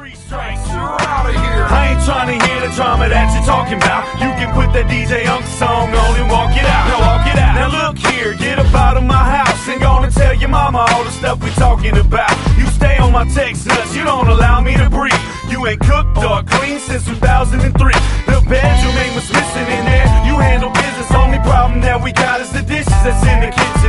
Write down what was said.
3 strikes, you're out of here. I ain't trying to hear the drama that you're talking about. You can put that DJ Unk song on and walk it out. Now walk it out. Now look here, get up out of my house and gonna tell your mama all the stuff we talking about. You stay on my text nuts, you don't allow me to breathe. You ain't cooked or clean since 2003. The bedroom ain't what's missing in there. You handle business, only problem that we got is the dishes that's in the kitchen.